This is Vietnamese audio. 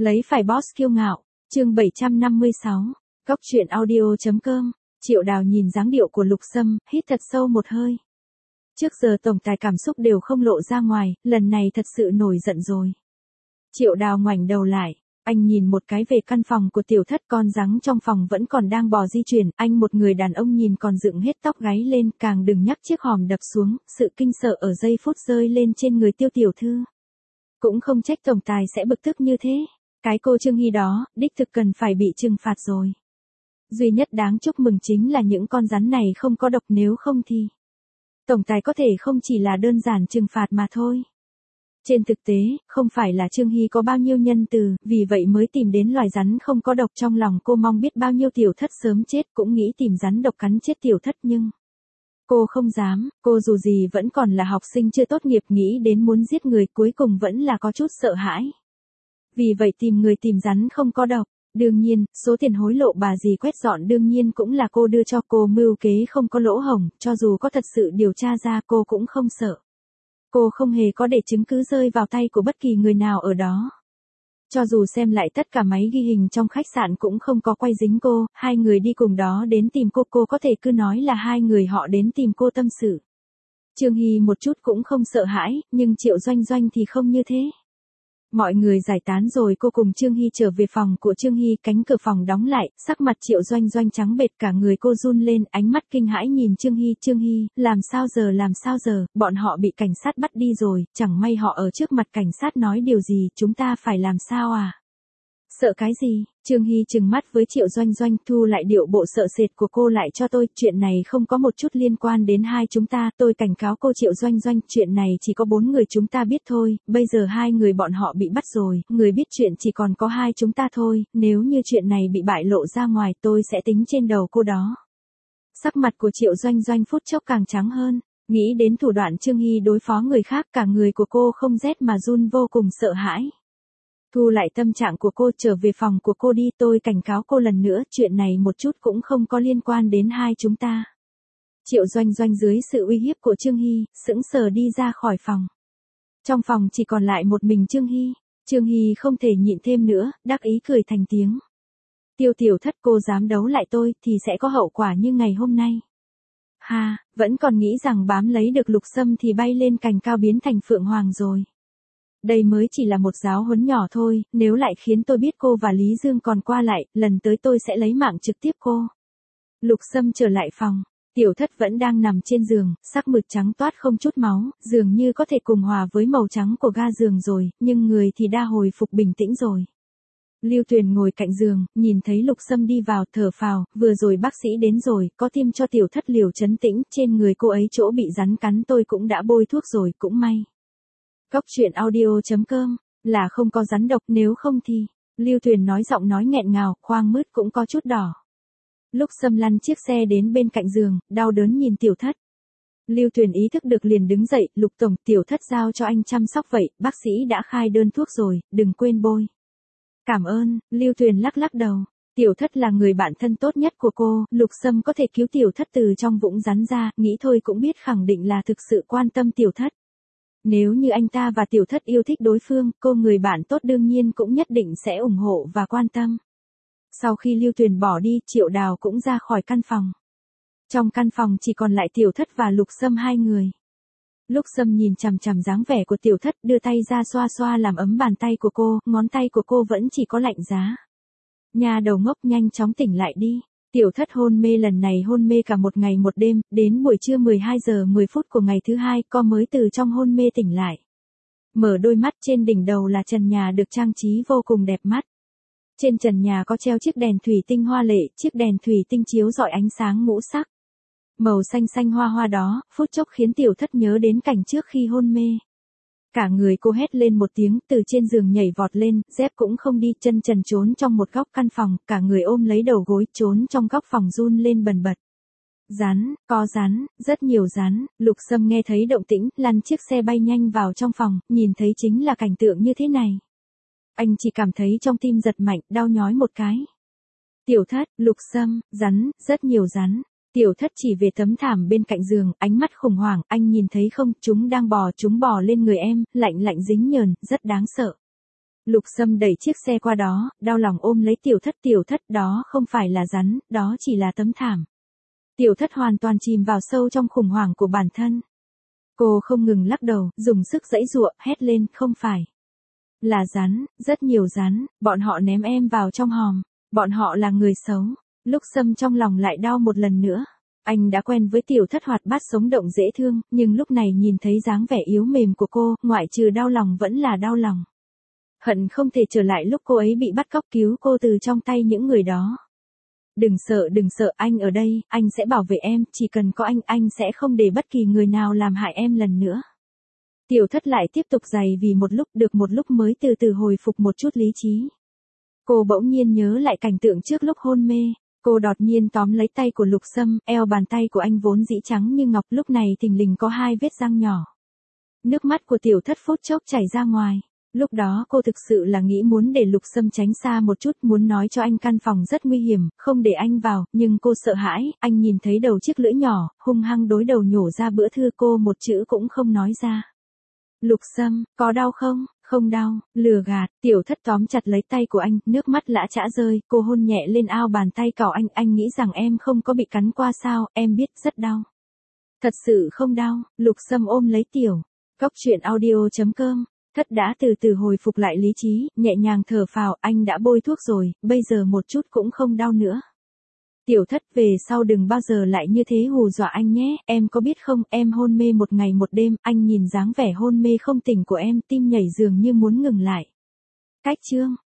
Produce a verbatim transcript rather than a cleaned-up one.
Lấy phải boss kiêu ngạo, chương bảy trăm năm mươi sáu, Cóc truyện audio.com, Triệu Đào nhìn dáng điệu của Lục Sâm, hít thật sâu một hơi. Trước giờ tổng tài cảm xúc đều không lộ ra ngoài, lần này thật sự nổi giận rồi. Triệu Đào ngoảnh đầu lại, anh nhìn một cái về căn phòng của tiểu thất, con giắng trong phòng vẫn còn đang bò di chuyển, anh một người đàn ông nhìn còn dựng hết tóc gáy lên, càng đừng nhắc chiếc hòm đập xuống, sự kinh sợ ở giây phút rơi lên trên người Tiêu tiểu thư. Cũng không trách tổng tài sẽ bực tức như thế. Cái cô Trương Hy đó, đích thực cần phải bị trừng phạt rồi. Duy nhất đáng chúc mừng chính là những con rắn này không có độc, nếu không thì tổng tài có thể không chỉ là đơn giản trừng phạt mà thôi. Trên thực tế, không phải là Trương Hy có bao nhiêu nhân từ, vì vậy mới tìm đến loài rắn không có độc, trong lòng cô mong biết bao nhiêu tiểu thất sớm chết, cũng nghĩ tìm rắn độc cắn chết tiểu thất, nhưng cô không dám, cô dù gì vẫn còn là học sinh chưa tốt nghiệp, nghĩ đến muốn giết người cuối cùng vẫn là có chút sợ hãi. Vì vậy tìm người tìm rắn không có độc. Đương nhiên, số tiền hối lộ bà dì quét dọn đương nhiên cũng là cô đưa cho, cô mưu kế không có lỗ hổng, cho dù có thật sự điều tra ra cô cũng không sợ. Cô không hề có để chứng cứ rơi vào tay của bất kỳ người nào ở đó. Cho dù xem lại tất cả máy ghi hình trong khách sạn cũng không có quay dính cô, hai người đi cùng đó đến tìm cô, cô có thể cứ nói là hai người họ đến tìm cô tâm sự. Trương Hy một chút cũng không sợ hãi, nhưng Triệu Doanh Doanh thì không như thế. Mọi người giải tán rồi, cô cùng Trương Hy trở về phòng của Trương Hy, cánh cửa phòng đóng lại, sắc mặt Triệu Doanh Doanh trắng bệch, cả người cô run lên, ánh mắt kinh hãi nhìn Trương Hy. Trương Hy, làm sao giờ, làm sao giờ, bọn họ bị cảnh sát bắt đi rồi, chẳng may họ ở trước mặt cảnh sát nói điều gì, chúng ta phải làm sao à? Sợ cái gì? Trương Hy trừng mắt với Triệu Doanh Doanh, thu lại điệu bộ sợ sệt của cô lại cho tôi, chuyện này không có một chút liên quan đến hai chúng ta, tôi cảnh cáo cô Triệu Doanh Doanh, chuyện này chỉ có bốn người chúng ta biết thôi, bây giờ hai người bọn họ bị bắt rồi, người biết chuyện chỉ còn có hai chúng ta thôi, nếu như chuyện này bị bại lộ ra ngoài tôi sẽ tính trên đầu cô đó. Sắc mặt của Triệu Doanh Doanh phút chốc càng trắng hơn, nghĩ đến thủ đoạn Trương Hy đối phó người khác, cả người của cô không rét mà run, vô cùng sợ hãi. Thu lại tâm trạng của cô, trở về phòng của cô đi, tôi cảnh cáo cô lần nữa, chuyện này một chút cũng không có liên quan đến hai chúng ta. Triệu Doanh Doanh dưới sự uy hiếp của Trương Hy, sững sờ đi ra khỏi phòng. Trong phòng chỉ còn lại một mình Trương Hy, Trương Hy không thể nhịn thêm nữa, đắc ý cười thành tiếng. Tiêu tiểu thất, cô dám đấu lại tôi, thì sẽ có hậu quả như ngày hôm nay. Ha, vẫn còn nghĩ rằng bám lấy được Lục Sâm thì bay lên cành cao biến thành Phượng Hoàng rồi. Đây mới chỉ là một giáo huấn nhỏ thôi, nếu lại khiến tôi biết cô và Lý Dương còn qua lại, lần tới tôi sẽ lấy mạng trực tiếp cô. Lục Sâm trở lại phòng, tiểu thất vẫn đang nằm trên giường, sắc mực trắng toát không chút máu, dường như có thể cùng hòa với màu trắng của ga giường rồi, nhưng người thì đã hồi phục bình tĩnh rồi. Lưu Tuyền ngồi cạnh giường, nhìn thấy Lục Sâm đi vào, thở phào, vừa rồi bác sĩ đến rồi, có tiêm cho tiểu thất liều trấn tĩnh, trên người cô ấy chỗ bị rắn cắn tôi cũng đã bôi thuốc rồi, cũng may. Cóc truyện audio.com, là không có rắn độc, nếu không thì, Lưu Tuyền nói giọng nói nghẹn ngào, khoang mứt cũng có chút đỏ. Lúc Sâm lăn chiếc xe đến bên cạnh giường, đau đớn nhìn tiểu thất. Lưu Tuyền ý thức được liền đứng dậy, Lục tổng, tiểu thất giao cho anh chăm sóc vậy, bác sĩ đã khai đơn thuốc rồi, đừng quên bôi. Cảm ơn, Lưu Tuyền lắc lắc đầu. Tiểu thất là người bạn thân tốt nhất của cô, Lục Sâm có thể cứu tiểu thất từ trong vũng rắn ra, nghĩ thôi cũng biết khẳng định là thực sự quan tâm tiểu thất. Nếu như anh ta và tiểu thất yêu thích đối phương, cô người bạn tốt đương nhiên cũng nhất định sẽ ủng hộ và quan tâm. Sau khi Lưu Tuyền bỏ đi, Triệu Đào cũng ra khỏi căn phòng. Trong căn phòng chỉ còn lại tiểu thất và Lục Sâm hai người. Lục Sâm nhìn chằm chằm dáng vẻ của tiểu thất, đưa tay ra xoa xoa làm ấm bàn tay của cô, ngón tay của cô vẫn chỉ có lạnh giá. Nhà đầu ngốc, nhanh chóng tỉnh lại đi. Tiểu thất hôn mê, lần này hôn mê cả một ngày một đêm, đến buổi trưa mười hai giờ mười phút của ngày thứ hai, cô mới từ trong hôn mê tỉnh lại. Mở đôi mắt, trên đỉnh đầu là trần nhà được trang trí vô cùng đẹp mắt. Trên trần nhà có treo chiếc đèn thủy tinh hoa lệ, chiếc đèn thủy tinh chiếu rọi ánh sáng ngũ sắc. Màu xanh xanh hoa hoa đó, phút chốc khiến tiểu thất nhớ đến cảnh trước khi hôn mê. Cả người cô hét lên một tiếng, từ trên giường nhảy vọt lên, dép cũng không đi, chân trần trốn trong một góc căn phòng, cả người ôm lấy đầu gối, trốn trong góc phòng run lên bần bật. Rắn, có rắn, rất nhiều rắn. Lục Sâm nghe thấy động tĩnh, lăn chiếc xe bay nhanh vào trong phòng, nhìn thấy chính là cảnh tượng như thế này. Anh chỉ cảm thấy trong tim giật mạnh, đau nhói một cái. Tiểu thất, Lục Sâm, rắn, rất nhiều rắn. Tiểu thất chỉ về tấm thảm bên cạnh giường, ánh mắt khủng hoảng, anh nhìn thấy không, chúng đang bò, chúng bò lên người em, lạnh lạnh dính nhờn, rất đáng sợ. Lục Sâm đẩy chiếc xe qua đó, đau lòng ôm lấy tiểu thất. Tiểu thất, đó không phải là rắn, đó chỉ là tấm thảm. Tiểu thất hoàn toàn chìm vào sâu trong khủng hoảng của bản thân. Cô không ngừng lắc đầu, dùng sức giãy giụa, hét lên, không phải. Là rắn, rất nhiều rắn, bọn họ ném em vào trong hòm. Bọn họ là người xấu. Lục Sâm trong lòng lại đau một lần nữa. Anh đã quen với tiểu thất hoạt bát sống động dễ thương, nhưng lúc này nhìn thấy dáng vẻ yếu mềm của cô, ngoại trừ đau lòng vẫn là đau lòng. Hận không thể trở lại lúc cô ấy bị bắt cóc cứu cô từ trong tay những người đó. Đừng sợ, đừng sợ, anh ở đây, anh sẽ bảo vệ em, chỉ cần có anh, anh sẽ không để bất kỳ người nào làm hại em lần nữa. Tiểu thất lại tiếp tục giày vì một lúc, được một lúc mới từ từ hồi phục một chút lý trí. Cô bỗng nhiên nhớ lại cảnh tượng trước lúc hôn mê. Cô đột nhiên tóm lấy tay của Lục Sâm, eo bàn tay của anh vốn dĩ trắng như ngọc, lúc này thình lình có hai vết răng nhỏ. Nước mắt của tiểu thất phút chốc chảy ra ngoài. Lúc đó cô thực sự là nghĩ muốn để Lục Sâm tránh xa một chút, muốn nói cho anh căn phòng rất nguy hiểm, không để anh vào, nhưng cô sợ hãi, anh nhìn thấy đầu chiếc lưỡi nhỏ, hung hăng đối đầu nhổ ra bữa thư, cô một chữ cũng không nói ra. Lục Sâm, có đau không? Không đau, lừa gạt. Tiểu thất tóm chặt lấy tay của anh, nước mắt lã chã rơi, cô hôn nhẹ lên ao bàn tay cào anh, anh nghĩ rằng em không có bị cắn qua sao, em biết rất đau. Thật sự không đau. Lục Sâm ôm lấy tiểu. Cóc truyện audio chấm com. Thất đã từ từ hồi phục lại lý trí, nhẹ nhàng thở phào, anh đã bôi thuốc rồi, bây giờ một chút cũng không đau nữa. Tiểu thất, về sau đừng bao giờ lại như thế hù dọa anh nhé, em có biết không, em hôn mê một ngày một đêm, anh nhìn dáng vẻ hôn mê không tỉnh của em, tim nhảy dường như muốn ngừng lại. Cách chương